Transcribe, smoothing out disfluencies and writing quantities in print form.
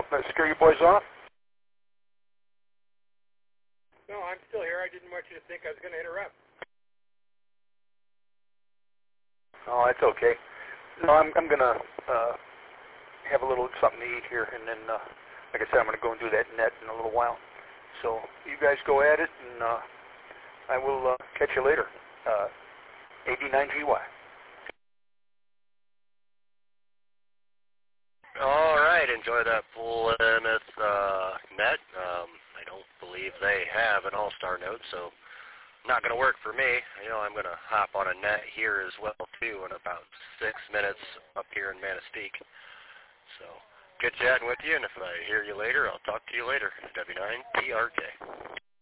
Did I scare you boys off? No, I'm still here. I didn't want you to think I was going to interrupt. Oh, that's okay. No, I'm going to have a little something to eat here, and then, like I said, I'm going to go and do that net in a little while. So you guys go at it, and I will catch you later. AD9GY. All right, enjoy that Plymouth net. I don't believe they have an all-star note, so not going to work for me. You know, I'm going to hop on a net here as well, too, in about 6 minutes up here in Manistee. So good chatting with you, and if I hear you later, I'll talk to you later. W9PRK.